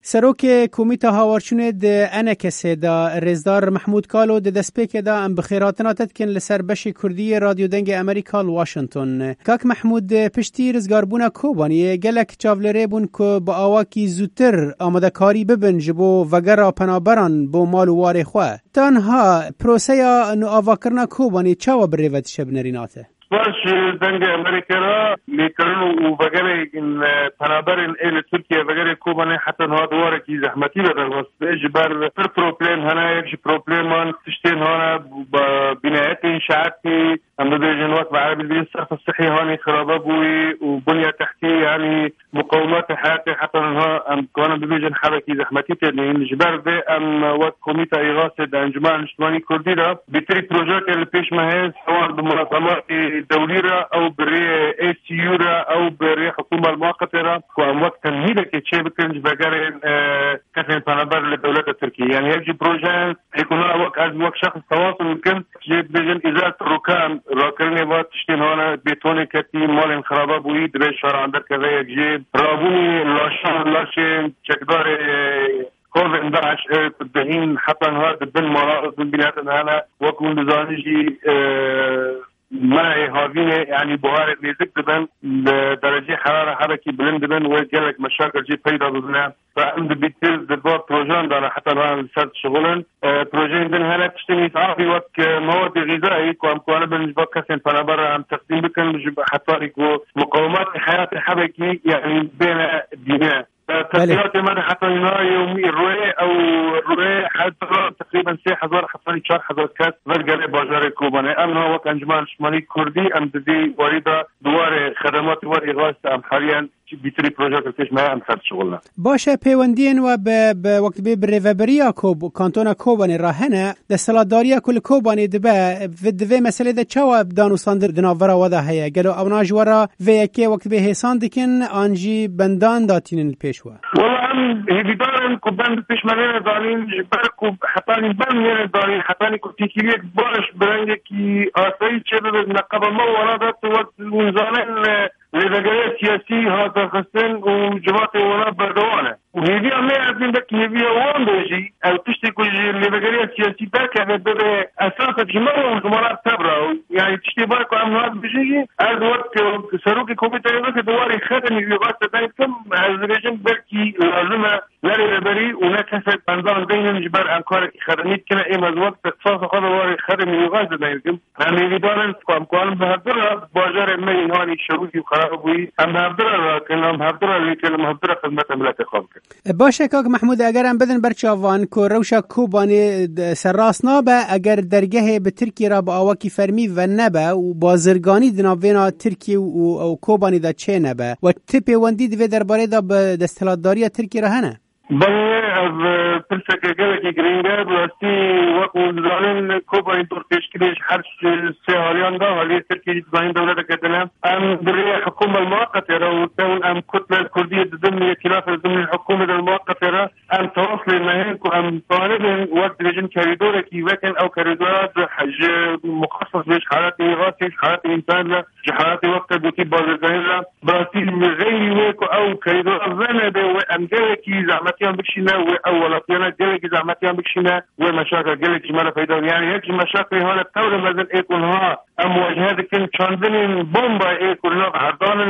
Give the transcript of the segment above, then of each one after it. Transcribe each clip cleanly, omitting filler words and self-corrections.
سروک کمیته هاورچونه د انکسه دا رزدار محمود کالو د دسپیک دا ام بخیراتنا تدکن لسر بش کردی رادیو دنگ امریکا واشنطن. کاک محمود پشتی رزگاربونا کوبانی گلک چاولره بون که با آواکی زودتر آمده کاری ببن جبو وگر پنابران بو مالو وار خواه. تانها پروسه نو آواکرنا کوبانی چاوا بریوت شب نریناته؟ باش دنگ امریکا را میکردن و وگره این پنابرین ایل ترکیه وگره کوبانه حتی نها دواره کی زحمتی بدن واسه اجبار پر پروبلم هنه یک پروبلمان تشتین هنه با بنایت انشاعاتی هم ببیجن وقت بعربی البيت الصرف الصحي هاني خرابة بوي وبنية تحتية يعني مقومات حياتي حتى انها كمان ببيجن حركي زحمتي تاني الجبار ده ام وقت كوميتا إغاثة انجماع الاجتماعي كردي ده بتري بروجيكت اللي بيش مهز سواء بمنظمات دولية او بري ACU او بري حكومة المؤقتة وام وقت تمهيدة كتشي بكرنج بقارن كثير بانابر للدولة التركية يعني يجي بروجيكت يكون وقت شخص تواصل ممكن جيب بيجن إزالة الركام راكرني وقت تشتين هنا بيتوني كتي مال خرابة بوي دبي شهر عندك كذا يجيب رابوني لاشين شكدار كوفن داعش تدهين حتى نهار دبن مرائض من بنات هنا وكون بزانجي معي هاوينه يعني بوهار نزك دبن درجة حرارة حركي بلند دبن وجالك مشاكل جي بيدا ببنا فعند بيتيز دبار بروجان دانا حتى نهار لسات شغلن بروجين دن هنا تشتني تعافي وقت مواد غذائي كوانا بنجبا كسين فنبرا عم تقديم بكن بجبا حطاري مقومات حياة حبكي يعني بين الدماء تقديرات مدى حتى يومي الرؤية أو الرؤية حد تقريبا 6,000 حتى 4,000 كاس فرقة باجار كوباني أمنا وقت أنجمان شمالي كردي أم دي وريدة دوار خدمات والإغاثة أم حاليا بیتری پروژه کش ما هم خرج شغلنا باشه پیوندین و به وقت به ریوبریا کوب کانتونا کوبانی راهنه د سلاداریا کل کوبانی دبه ودوی مسئله د چاو دانوساندر دناورا ودا هيا گلو اوناج ورا و کی وقت به حسان دکن انجی بندان داتین پیشوا والله ام هیدارن کوبند پیش منه دارین برکو حتانی بن دارین حتانی کو تیکیک باش برنگ کی آسایی چه به نقب ما ورا دات وقت وزانن لدرجة سياسية هذا خصن وجماعة ولا بردوانة وهذه ما يعرفين ذاك هذه وان بيجي أو تشتكي لدرجة سياسية ذاك هذا بده أساسا جماعة وجماعة تبرع يعني تشتكي بالك عن هذا بيجي هذا وقت سروك كوميتا يقولك دواري خدم يغاث دايكم الرجال بركي لازمة لا لبري ونكسر بنظام دينا نجبر أنكار خدمات كنا إيه مزوج تخصص هذا دواري خدم يغاث دايكم هم يدارن كم بهدرة باجر المين هاني شروطي خرابوي هم بهدرة كلام بهدرة لكن بهدرة خدمة ملك خالك باشه کاک محمود اگرم بدن برچاوان کو روشا کوبانی سراس نابه اگر درگه به ترکی را با آواکی فرمی و نبه و بازرگانی دناوینا ترکی و کوبانی دا چه نبه و تپی وندی دوی درباره دا به دستلاتداری ترکی را هنه بله از پرسک گلکی گرینگه براستی وقت وزرانین کوبانی دور تشکیلش هر سهالیان دا حالی ترکی زمین دولت کتنه ام برای حکومة المؤقتة را وتون ام كتلة الكردية ضمن خلاف ضمن الحكومة المؤقتة را ام تواصل مهنك وام طالب وقت لجن كاريدورة كي وكن او كاريدورات حج مخصص بيش حالات إغاثة حالات إنسان حالات وقت بوتي بازرگاهی را براستی غير ويكو او كاريدورات زنده وام جلكي زعمتيان بكشينا وأولاتيانا جلكي زعمتيان بكشينا ومشاكل جلكي مرة فايدة يعني هيك مشاكل هون التورة مازال يكون ها مواجهات كن شاندين بومبا يكون له عرضان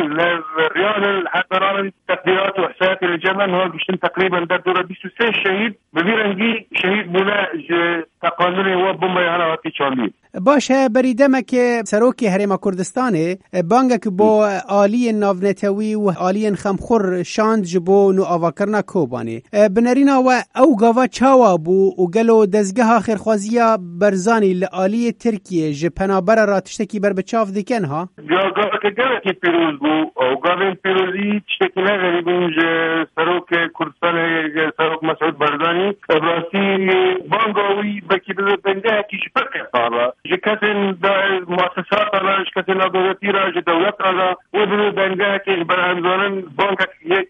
الريال حتى ران تقديرات وحسابات الجمل هو بيشتم تقريبا ده دورة 26 شهيد ببيرنجي شهيد بنا تقانوني هو بومبا هنا وقتی شاندين باشه بریدمه که سروکی حرم کردستانه بانگک با آلی ناونتوی و آلی خمخور شاند جبو نو آواکرنا کوبانی بنرینا و او گاوا چاوا بو و گلو دزگه خیرخوازیا برزانی لآلی ترکیه جپنابر را تشتکی بر بچاف دیکن ها؟ گاوا که گلکی پیروز بو او گاوین پیروزی تشتکی نگری بونج سروک کردستان سروک مسعود برزانی براستی بانگاوی بکی بنده کیش پرکه سالا جكاتن مؤسسات على جكاتن دولتي راج دولت على وبنو بنجاك برهنزون بانك يك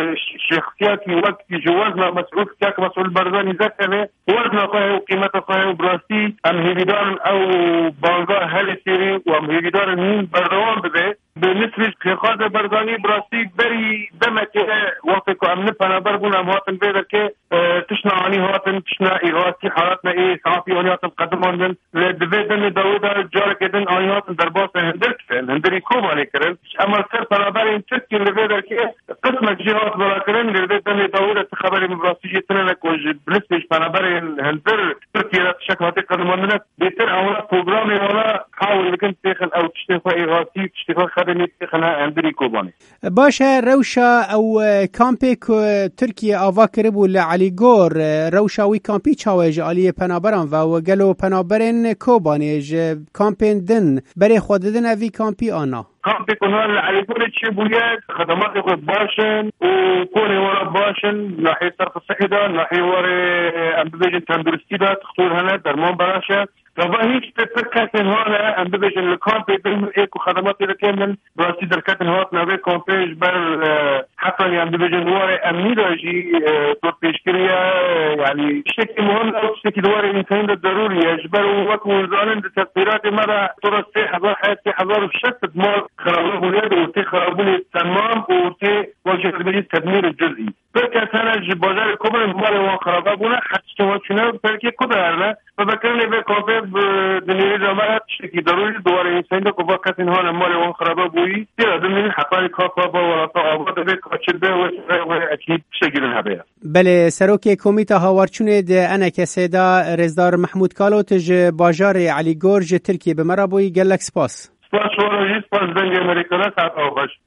شخصيات وقت جوازنا مسؤول كاك مسؤول برزاني ذاته وزنه قوي وقيمته قوي وبراستي ام هيدار او بانجا هل سيري وام هيدار مين بردوان بده بالنسبه لخاز برگانی براستی بری دمک وقتی که امن پنابر بونم هاتن بیدر که تشنا عنی هاتن تشنا ایغاسی حالاتنا صحافی عنی هاتن قدماندن لدویدن داودا جار کدن عنی هاتن در باس هندر کردن هندری کوبانی کردن اما سر پنابر این ترکی لبیدر که قسم جهات برا کردن لدویدن داودا خبری براستی جتنه کج بالنسبه پنابر هندر ترکی را شکاتی قدماندن بیتر اولا پروگرامی ولا حاول لكن تخن او تشتغل ايغاسي تشتغل خدمه تخن هندري كوباني باشه روشا او کامپی که ترکیه آوا کربو لعلی گور روشا وی کامپی چاویج آلی پنابران و گلو پنابرن کوبانیج کامپین دن برای خوددن اوی کامپی آنا کامپی کنال لعلی گور چی بوید خدمات خود باشن و کونی ورا باشن ناحیه صرف الصحی دا ناحیه ورا امبیجن تندرستی دا تخطور هنه درمان براشه طبعا هیچ تفكر هنا ام بيجن الكامبي بين ايكو خدمات كامل براسي دركات هات نوي كامبيج بر حصل يعني بيجن ورا امنيجي تشكيليه يعني شيء مهم او شيء دواري انسان ضروري يجبر وقت وزارن التفسيرات مره ترى حضر حياتي حضر بشتت مال خرابوا ولاد وتي خرابوا تمام وتي وجه التدمير الجزئي فكره انا بازار كبر مال وخرابه بنا حتى وشنا تركي كبر فبكرني بكامبي دنیای جامعه شکی ضروری دوباره انسان دو که وقت اینها نمال وان خرابه بویی تیرا دنیای حقانی کافا با ولاتا آباد به کچلبه و اکید شکل هبه بله سروک کمیته هاورچونه ده انا کسی دا رزدار محمود کالو تج باجار علی گورج ترکیه به مرا بویی گلک سپاس سپاس شوارا جی سپاس دنگ امریکا ساعت آباش